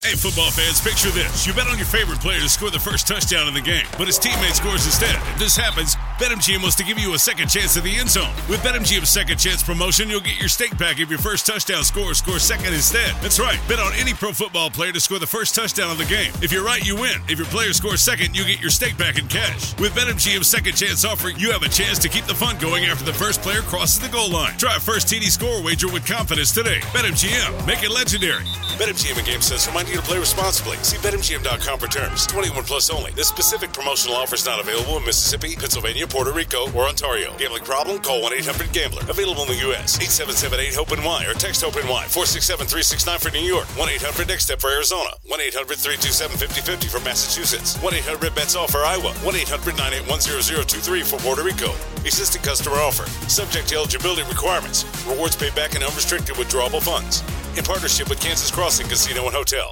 Hey, football fans, picture this. You bet on your favorite player to score the first touchdown in the game, but his teammate scores instead. If this happens, BetMGM wants to give you a second chance at the end zone. With BetMGM's second chance promotion, you'll get your stake back if your first touchdown scorer scores second instead. That's right. Bet on any pro football player to score the first touchdown of the game. If you're right, you win. If your player scores second, you get your stake back in cash. With BetMGM's second chance offer, you have a chance to keep the fun going after the first player crosses the goal line. Try a first TD score wager with confidence today. BetMGM. Make it legendary. BetMGM and GameSense remind you to play responsibly. See BetMGM.com for terms. 21 plus only. This specific promotional offer is not available in Mississippi, Pennsylvania, Puerto Rico, or Ontario. Gambling problem? Call 1-800-GAMBLER. Available in the U.S. 877-8-HOPE-NY or text HOPE-NY. 467-369 for New York. 1-800-NEXT-STEP for Arizona. 1-800-327-5050 for Massachusetts. 1-800-BETS-ALL for Iowa. 1-800-981-0023 for Puerto Rico. Existing customer offer. Subject to eligibility requirements. Rewards paid back in unrestricted withdrawable funds. In partnership with Kansas Crossing Casino and Hotel.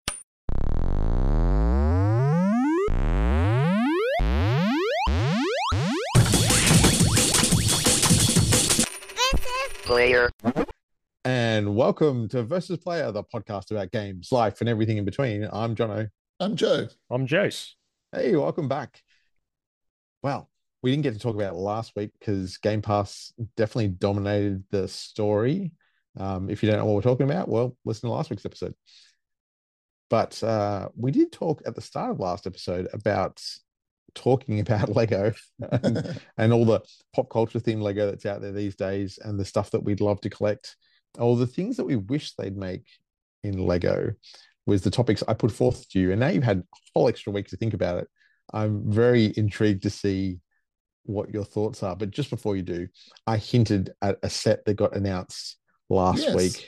Player. And welcome to Versus Player, the podcast about games, life, and everything in between. I'm Jono. I'm Joe. I'm Jace. Hey, welcome back. Well, we didn't get to talk about it last week because Game Pass definitely dominated the story. If you don't know what we're talking about, well, listen to last week's episode. But we did talk at the start of last episode about talking about Lego and all the pop culture themed Lego that's out there these days and the stuff that we'd love to collect. All the things that we wish they'd make in Lego was the topics I put forth to you. And now you've had a whole extra week to think about it. I'm very intrigued to see what your thoughts are. But just before you do, I hinted at a set that got announced last week.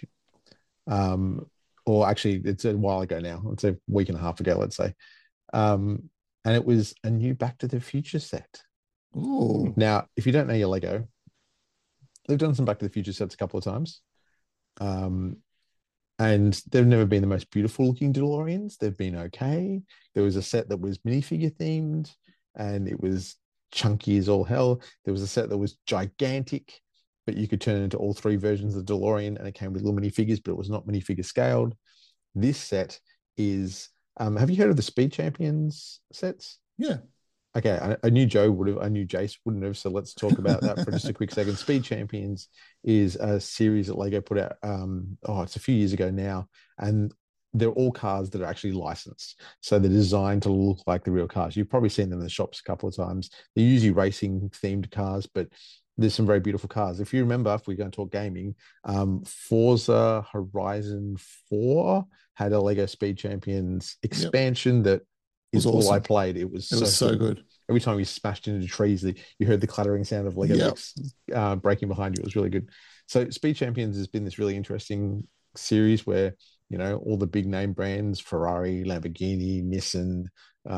Or actually, it's a while ago now. It's a week and a half ago, let's say. And it was a new Back to the Future set. Ooh. Now, if you don't know your Lego, they've done some Back to the Future sets a couple of times. And they've never been the most beautiful looking DeLoreans. They've been okay. There was a set that was minifigure themed and it was chunky as all hell. There was a set that was gigantic, but you could turn it into all three versions of the DeLorean and it came with little minifigures, but it was not minifigure scaled. This set is... have you heard of the Speed Champions sets? Yeah. Okay, I knew Joe would have. I knew Jace wouldn't have. So let's talk about that for just a quick second. Speed Champions is a series that Lego put out. It's a few years ago now, and they're all cars that are actually licensed. So they're designed to look like the real cars. You've probably seen them in the shops a couple of times. They're usually racing themed cars, but there's some very beautiful cars. If you remember, if we're going to talk gaming, Forza Horizon 4 had a Lego Speed Champions expansion that is all I played. It was so good. Every time you smashed into trees, you heard the clattering sound of Lego bricks breaking behind you. It was really good. So Speed Champions has been this really interesting series where, you know, all the big name brands, Ferrari, Lamborghini, Nissan,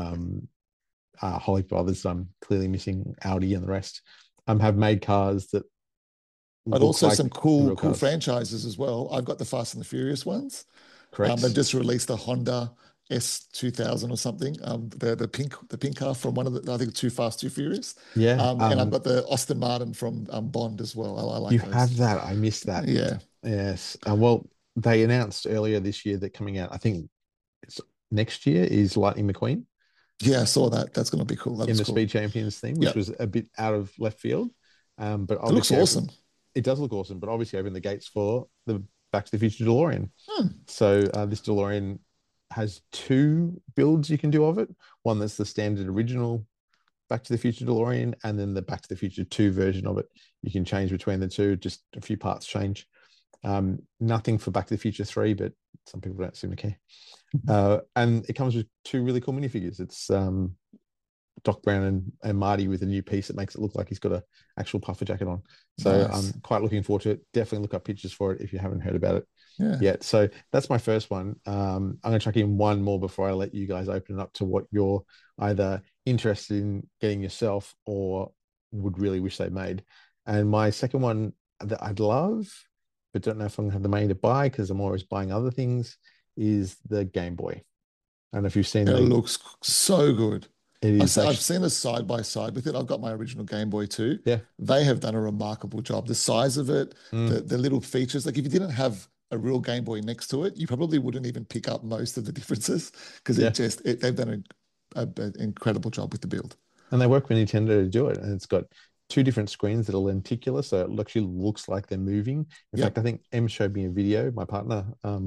Holly Brothers, I'm clearly missing Audi and the rest, have made cars that... But also like some cool franchises as well. I've got the Fast and the Furious ones. Correct. They've just released a Honda S2000 or something. The pink car from one of the, I think, Too Fast, Too Furious. Yeah. And I've got the Aston Martin from Bond as well. I like you those. Have that. I missed that. Yeah. Yes. Well, they announced earlier this year that coming out, I think it's next year, is Lightning McQueen. Yeah, I saw that. That's going to be cool. In the Speed Champions thing, which was a bit out of left field. But it looks awesome. It does look awesome, but obviously open the gates for the Back to the Future DeLorean. So this DeLorean has two builds you can do of it. One that's the standard original Back to the Future DeLorean, and then the Back to the Future 2 version of it. You can change between the two, just a few parts change. Nothing for Back to the Future 3, but some people don't seem to care. And it comes with two really cool minifigures. It's Doc Brown and Marty with a new piece that makes it look like he's got an actual puffer jacket on. So nice. I'm quite looking forward to it. Definitely look up pictures for it if you haven't heard about it yet. So that's my first one. I'm going to chuck in one more before I let you guys open it up to what you're either interested in getting yourself or would really wish they made. And my second one that I'd love, but don't know if I'm going to have the money to buy because I'm always buying other things, is the Game Boy. I don't know if you've seen it. It looks so good. It is. I've seen a side by side with it. I've got my original Game Boy too. Yeah. They have done a remarkable job. The size of it, the little features. Like if you didn't have a real Game Boy next to it, you probably wouldn't even pick up most of the differences because they've done an incredible job with the build. And they work with Nintendo to do it. And it's got two different screens that are lenticular, so it actually looks like they're moving. In fact, I think Em showed me a video, my partner,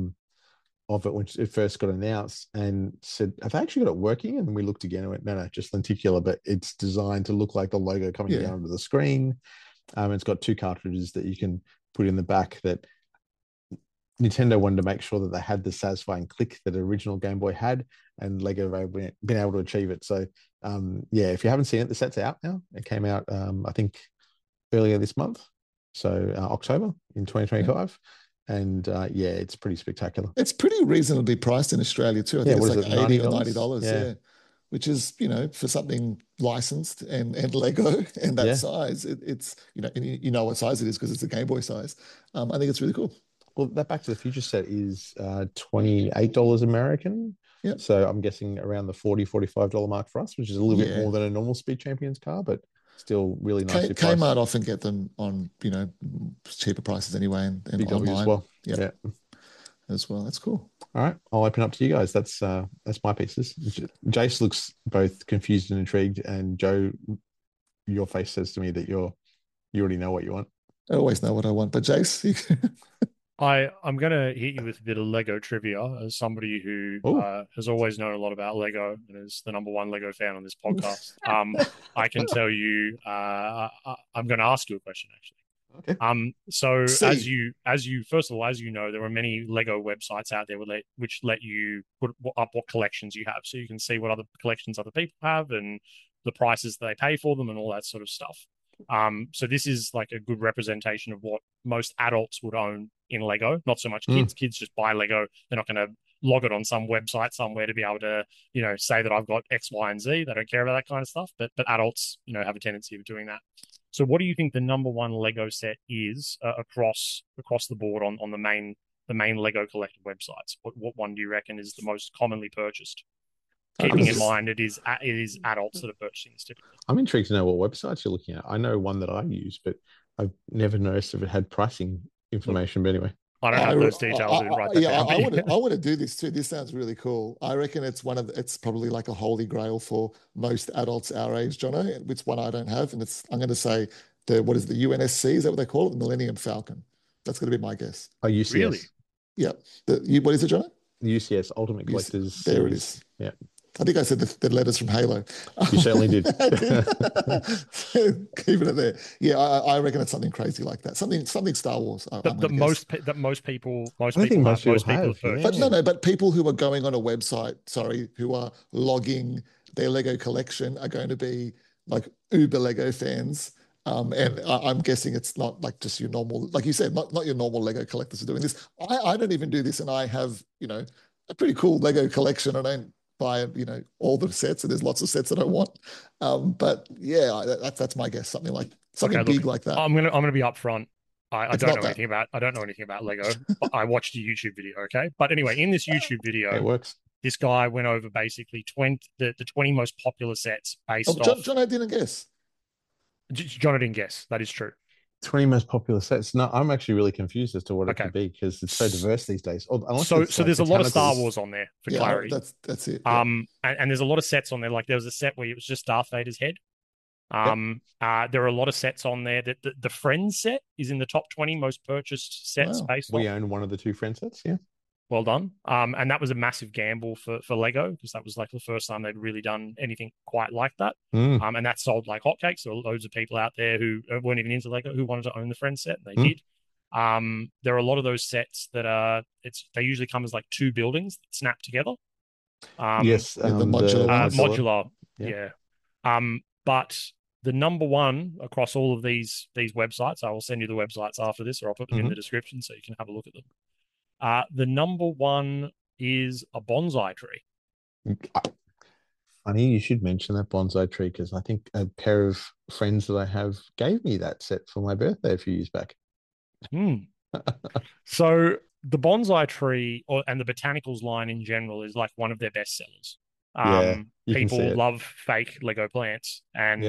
of it when it first got announced, and said, "Have they actually got it working?" And we looked again and went, "No, just lenticular, but it's designed to look like the logo coming down onto the screen." It's got two cartridges that you can put in the back that Nintendo wanted to make sure that they had the satisfying click that the original Game Boy had, and Lego have been able to achieve it. So, if you haven't seen it, the set's out now. It came out, I think, earlier this month, so October in 2025. And it's pretty spectacular. It's pretty reasonably priced in Australia too. I think it's like $80 or $90. Which is, for something licensed and Lego and that size, it's you know what size it is because it's a Game Boy size. I think it's really cool. Well, that Back to the Future set is $28 American. Yeah. So I'm guessing around the $40-$45 mark for us, which is a little bit more than a normal Speed Champions car, but still really nicely priced. Kmart often get them on, cheaper prices anyway and online as well. Yeah. As well. That's cool. All right. I'll open up to you guys. That's my pieces. Jace looks both confused and intrigued, and Joe, your face says to me that you already know what you want. I always know what I want, but Jace, I'm going to hit you with a bit of Lego trivia as somebody who has always known a lot about Lego and is the number one Lego fan on this podcast. I can tell you, I'm going to ask you a question, actually. Okay. So as you first of all, as you know, there are many Lego websites out there which let you put up what collections you have, so you can see what other collections other people have and the prices they pay for them and all that sort of stuff. So this is like a good representation of what most adults would own in Lego, not so much kids. Kids just buy Lego. They're not going to log it on some website somewhere to be able to, say that I've got X, Y, and Z. They don't care about that kind of stuff. But adults, have a tendency of doing that. So what do you think the number one Lego set is across the board on the main Lego collector websites? What one do you reckon is the most commonly purchased? Keeping in mind it is adults that are purchasing this typically. I'm intrigued to know what websites you're looking at. I know one that I use, but I've never noticed if it had pricing information. But anyway, I don't have those details. I want to do this too. This sounds really cool. I reckon it's it's probably like a holy grail for most adults our age, Jono. It's one I don't have, and I'm going to say what is the UNSC? Is that what they call it? The Millennium Falcon. That's going to be my guess. Oh, UCS. Really? Yeah. What is it, Jono? UCS Ultimate Collectors. There it is. Yeah. I think I said the letters from Halo. You certainly did. Keeping it there. Yeah, I reckon it's something crazy like that. Something Star Wars. Most people have. Yeah. But people who are going on a website, who are logging their Lego collection are going to be like uber Lego fans. And I'm guessing it's not like just your normal, like you said, not your normal Lego collectors are doing this. I don't even do this, and I have, a pretty cool Lego collection. I don't buy, all the sets, and there's lots of sets that I want. But yeah, that's my guess. Something big like that. I'm gonna be upfront. I don't know anything about Lego. But I watched a YouTube video. Okay, but anyway, in this YouTube video, it works. This guy went over basically the 20 most popular sets based off. John, I didn't guess. John, I didn't guess. That is true. 20 most popular sets. No, I'm actually really confused as to what it could be because it's so diverse these days. So there's a lot of Star Wars on there for clarity. That's it. Yeah. And there's a lot of sets on there. Like there was a set where it was just Darth Vader's head. There are a lot of sets on there. That the Friends set is in the top 20 most purchased sets based on. We own one of the two Friends sets. Yeah. Well done. And that was a massive gamble for Lego because that was like the first time they'd really done anything quite like that. And that sold like hotcakes. There were loads of people out there who weren't even into Lego who wanted to own the Friends set. And they did. There are a lot of those sets that they usually come as like two buildings that snap together. Yes, the modular. Modular. Yeah. But the number one across all of these websites, I will send you the websites after this, or I'll put them in the description so you can have a look at them. The number one is a bonsai tree. Funny you should mention that bonsai tree because I think a pair of friends that I have gave me that set for my birthday a few years back. So the bonsai tree and the botanicals line in general is like one of their best sellers. People love fake Lego plants and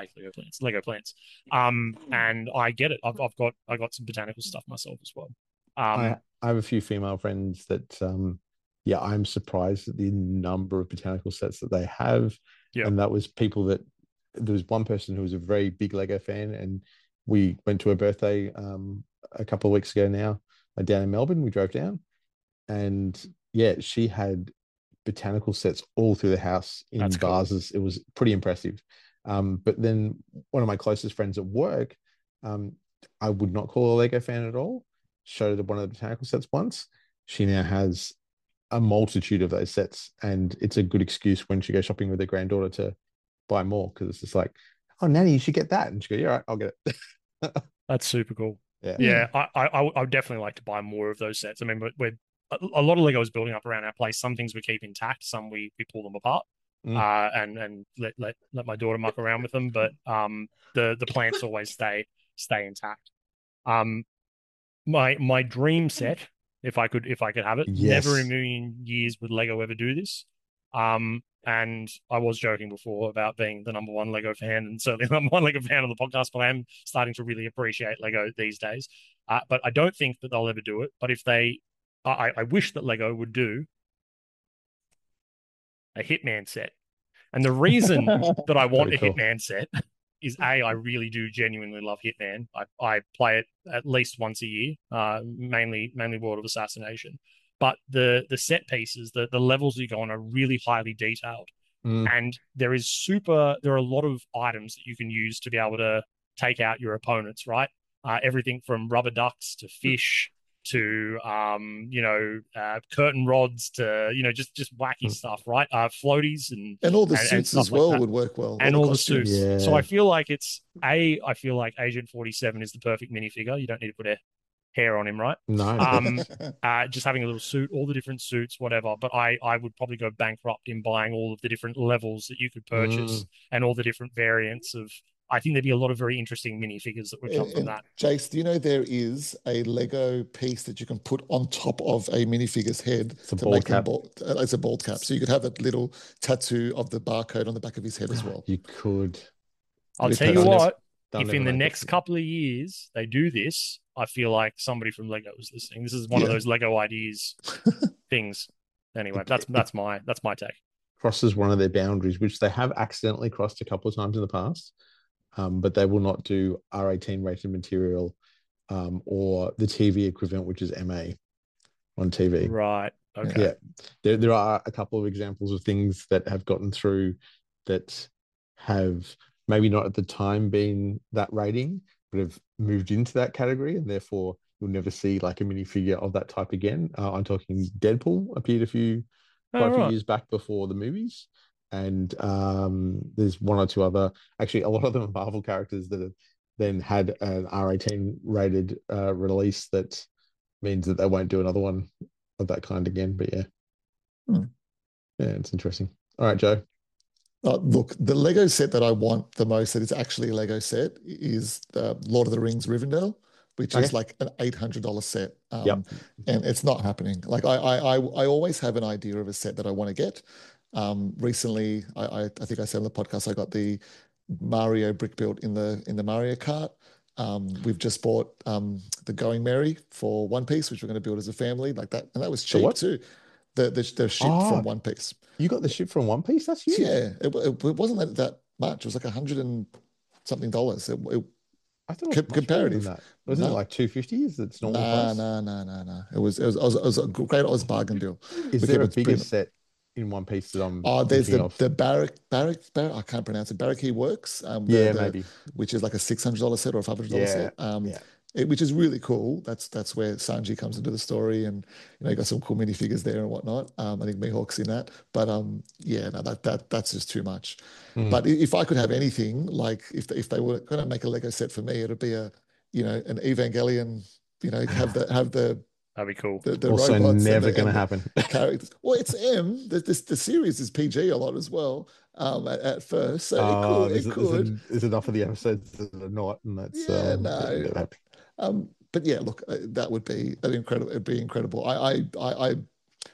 Lego plants. And I get it. I got some botanical stuff myself as well. I have a few female friends that, yeah, I'm surprised at the number of botanical sets that they have. Yeah. And that was people that there was one person who was a very big Lego fan, and we went to her birthday a couple of weeks ago now, down in Melbourne. We drove down, and yeah, she had botanical sets all through the house in That's cool. vases. It was pretty impressive. But then one of my closest friends at work, I would not call a Lego fan at all, showed her one of the botanical sets once. She now has a multitude of those sets, and it's a good excuse when she goes shopping with her granddaughter to buy more, because it's just like, oh, Nanny, you should get that. And she goes, yeah, all right, I'll get it. That's super cool. Yeah. I would definitely like to buy more of those sets. I mean, we're a lot of Lego is building up around our place. Some things we keep intact, some we pull them apart, and let my daughter muck around with them. But the plants always stay intact. My dream set, if I could have it, Yes. never in a million years would Lego ever do this. And I was joking before about being the number one Lego fan, and certainly the number one Lego fan on the podcast, but I am starting to really appreciate Lego these days. But I don't think that they'll ever do it. But if they, I wish that Lego would do a Hitman set. And the reason that I want Very a cool. Hitman set is I really do genuinely love Hitman. I play it at least once a year, mainly World of Assassination. But the set pieces, the levels you go on are really highly detailed. And there are a lot of items that you can use to be able to take out your opponents, right? Everything from rubber ducks to fish to curtain rods to just wacky stuff, right? Floaties and all the suits as well would work well, and all the suits. Yeah. So I feel like I feel like Agent 47 is the perfect minifigure. You don't need to put a hair on him, right? No. Just having a little suit, all the different suits, whatever. But I would probably go bankrupt in buying all of the different levels that you could purchase and all the different variants of. I think there'd be a lot of very interesting minifigures that would come from that. Jace, do you know there is a Lego piece that you can put on top of a minifigure's head to make them bald? It's a bald cap. So you could have that little tattoo of the barcode on the back of his head as well. You could. I'll tell you what, if in the next couple of years they do this, I feel like somebody from Lego is listening. This is one of those Lego ideas things. Anyway, that's my take. Crosses one of their boundaries, which they have accidentally crossed a couple of times in the past. But they will not do R18 rated material or the TV equivalent, which is MA on TV. Right. Okay. Yeah. There are a couple of examples of things that have gotten through that have maybe not at the time been that rating, but have moved into that category, and therefore you'll never see like a minifigure of that type again. I'm talking Deadpool appeared quite a few years back before the movies. And there's one or two other, actually a lot of them are Marvel characters that have then had an R18 rated release that means that they won't do another one of that kind again. But yeah, it's interesting. All right, Joe. Look, the Lego set that I want the most that is actually a Lego set is the Lord of the Rings Rivendell, which is like an $800 set. And it's not happening. Like I always have an idea of a set that I want to get. Recently, I think I said on the podcast, I got the Mario brick built in the Mario Kart. We've just bought the Going Merry for One Piece, which we're going to build as a family, like that, and that was cheap too. The ship from One Piece. You got the ship from One Piece? That's huge. Yeah, it wasn't that much. It was like $100 and something. I thought it was comparative. Wasn't it like $250? Is it normal price? No. It was a great Oz bargain deal. Is there a bigger set in One Piece that I'm there's the Barrack, I can't pronounce it. Barracky Works. Maybe. Which is like a $600 set or a $500 set. Which is really cool. That's where Sanji comes into the story, and you got some cool minifigures there and whatnot. I think Mihawk's in that, but that's just too much. But if I could have anything, like if they were going to make a Lego set for me, it'd be an Evangelion. Have the that'd be cool. The also never going to happen. Characters. Well, it's M. The series is PG a lot as well. At first, so it could. There's enough of the episodes that are not, and that's never happening. But yeah, look, that'd be incredible. It'd be incredible. I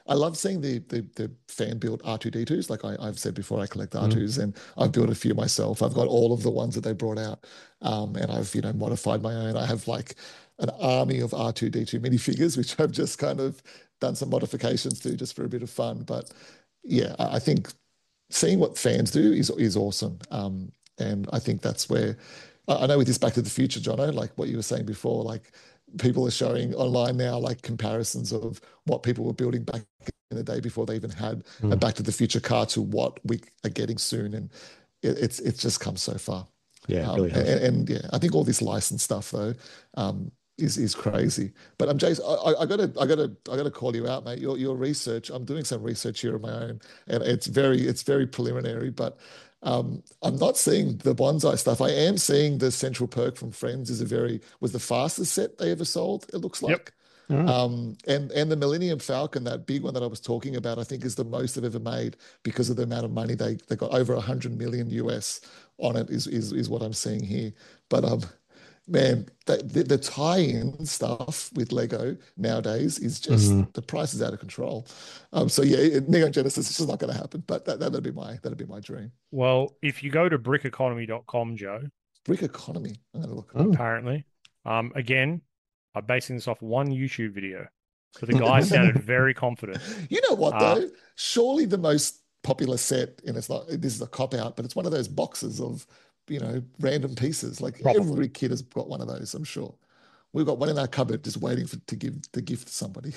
I love seeing the fan built R2D2s. Like I've said before, I collect R2s and I've built a few myself. I've got all of the ones that they brought out, and I've modified my own. I have like an army of R2D2 minifigures, which I've just kind of done some modifications to just for a bit of fun. But yeah, I think seeing what fans do is awesome. And I think that's where I know with this Back to the Future, Jono, like what you were saying before, like people are showing online now like comparisons of what people were building back in the day before they even had a Back to the Future car to what we are getting soon, and it's just come so far. Yeah, really has. And yeah, I think all this license stuff though is crazy. But Jace, I gotta call you out, mate. Your research. I'm doing some research here of my own, and it's very preliminary, but. I'm not seeing the bonsai stuff. I am seeing the Central Perk from Friends was the fastest set they ever sold, it looks like. Yep. And the Millennium Falcon, that big one that I was talking about, I think is the most they've ever made because of the amount of money they got. Over 100 million US on it is what I'm seeing here. But man, the tie-in stuff with Lego nowadays is just the price is out of control. So yeah, Neon Genesis is just not going to happen. But that'd be my dream. Well, if you go to brickeconomy.com, Joe, Brick Economy, I'm going to look. Apparently, again, I'm basing this off one YouTube video, but the guy sounded very confident. You know what though? Surely the most popular set, and this is a cop out, but it's one of those boxes of random pieces. Like every kid has got one of those, I'm sure. We've got one in our cupboard just waiting to give the gift to somebody.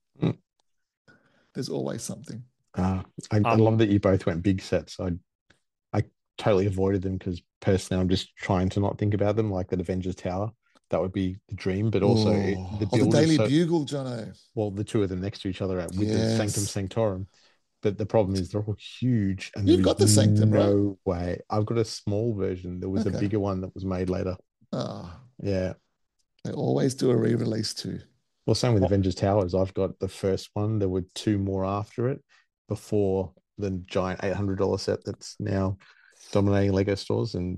There's always something. I love that you both went big sets. I totally avoided them because personally I'm just trying to not think about them, like the Avengers Tower. That would be the dream, but also the Daily Bugle, Jono. Well, the two of them next to each other with the Sanctum Sanctorum. But the problem is they're all huge, and you've got the Sanctum, no way. I've got a small version. There was a bigger one that was made later. Yeah, they always do a re-release too. Well, same with Avengers Towers. I've got the first one. There were two more after it before the giant $800 set that's now dominating Lego stores, and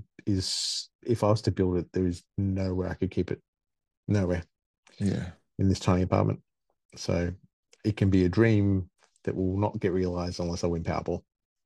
if I was to build it, there is nowhere I could keep it. Nowhere. Yeah. In this tiny apartment. So it can be a dream that will not get realized unless I win Powerball.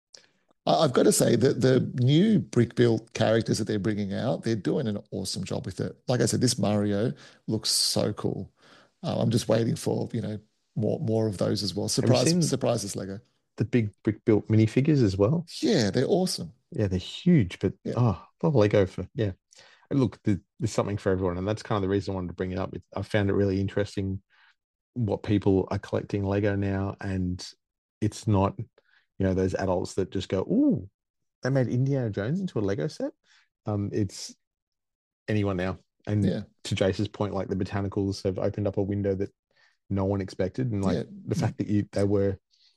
I've got to say that the new brick built characters that they're bringing out, they're doing an awesome job with it. Like I said, this Mario looks so cool. I'm just waiting for more of those as well. Surprises, Lego. The big brick built minifigures as well. Yeah, they're awesome. Yeah, they're huge, but Lego look, there's something for everyone, and that's kind of the reason I wanted to bring it up. I found it really interesting what people are collecting Lego now, and it's not those adults that just go, "Ooh, they made Indiana Jones into a Lego set." It's anyone now, and to Jace's point, like the botanicals have opened up a window that no one expected, and like the fact that they were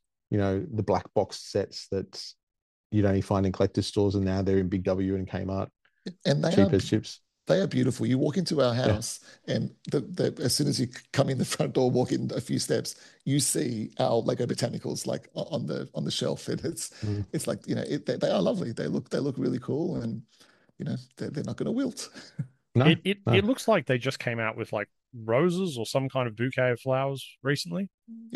the black box sets that you'd only find in collector's stores, and now they're in Big W and Kmart, and cheap as chips. They are beautiful. You walk into our house, and as soon as you come in the front door, walk in a few steps, you see our Lego Botanicals like on the shelf, and it's like they are lovely. They look really cool, and they're not going to wilt. No, it looks like they just came out with like roses or some kind of bouquet of flowers recently,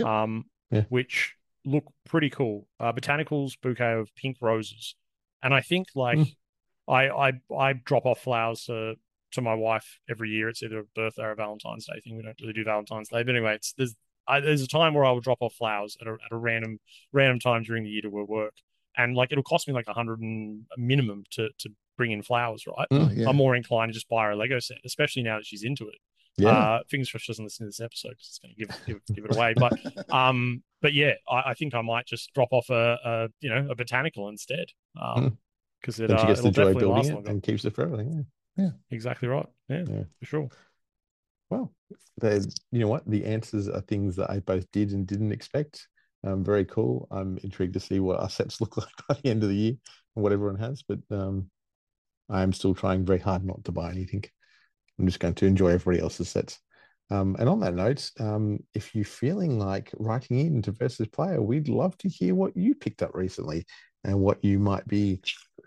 which look pretty cool. Botanicals bouquet of pink roses, and I think like. I drop off flowers to my wife every year. It's either a birthday or a Valentine's Day thing. We don't really do Valentine's Day, but anyway, there's a time where I will drop off flowers at a random time during the year to work, and like it'll cost me like $100 minimum to bring in flowers, right? I'm more inclined to just buy her a Lego set, especially now that she's into it. Fingers crossed she doesn't listen to this episode because it's going to give it away. But yeah, I think I might just drop off a botanical instead. Because then she gets to enjoy building it and keeps it forever. Yeah, exactly right. Yeah, for sure. Well, you know what? The answers are things that I both did and didn't expect. Very cool. I'm intrigued to see what our sets look like by the end of the year and what everyone has. But I am still trying very hard not to buy anything. I'm just going to enjoy everybody else's sets. And on that note, if you're feeling like writing in to Versus Player, we'd love to hear what you picked up recently and what you might be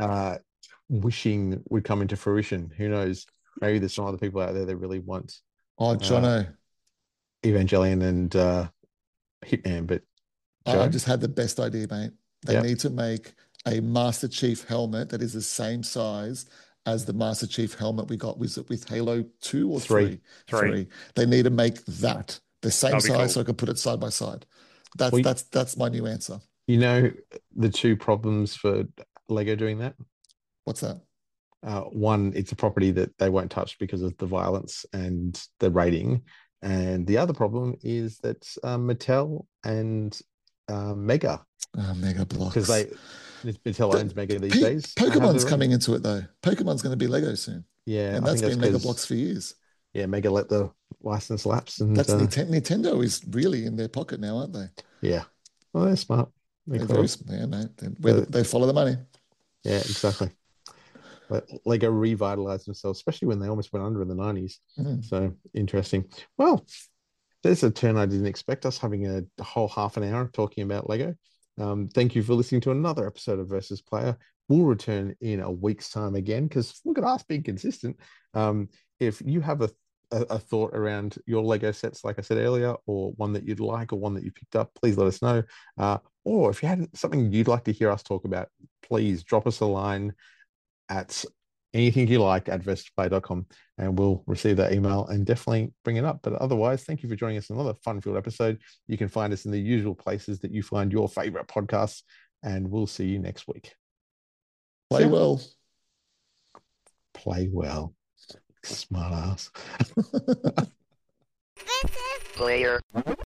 wishing would come into fruition. Who knows? Maybe there's some other people out there that really want Jono, Evangelion and Hitman, but I just had the best idea, mate. They need to make a Master Chief helmet that is the same size as the Master Chief helmet we got with Halo 2 or 3? 3. They need to make that the same size, cool, so I can put it side by side. That's my new answer. You know the two problems for Lego doing that? What's that? One, it's a property that they won't touch because of the violence and the rating. And the other problem is that Mattel and Mega. Mega Bloks. Because Mattel owns Mega these days. Pokemon's coming into it, though. Pokemon's going to be Lego soon. Yeah. And that's been Mega Bloks for years. Yeah, Mega let the license lapse. And that's Nintendo is really in their pocket now, aren't they? Yeah. Well, they're smart. They're very smart, mate. They follow the money. Yeah, exactly. But Lego revitalized themselves, especially when they almost went under in the 90s. So interesting. Well, there's a turn I didn't expect, us having a whole half an hour talking about Lego. Thank you for listening to another episode of Versus Player. We'll return in a week's time again, because look at us being consistent. If you have a thought around your Lego sets, like I said earlier, or one that you'd like, or one that you picked up, please let us know. Or if you had something you'd like to hear us talk about, please drop us a line at anything you like at versusplayer.com, and we'll receive that email and definitely bring it up. But otherwise, thank you for joining us in another fun-filled episode. You can find us in the usual places that you find your favorite podcasts, and we'll see you next week. Play well. Play well. Smart ass. This is Player.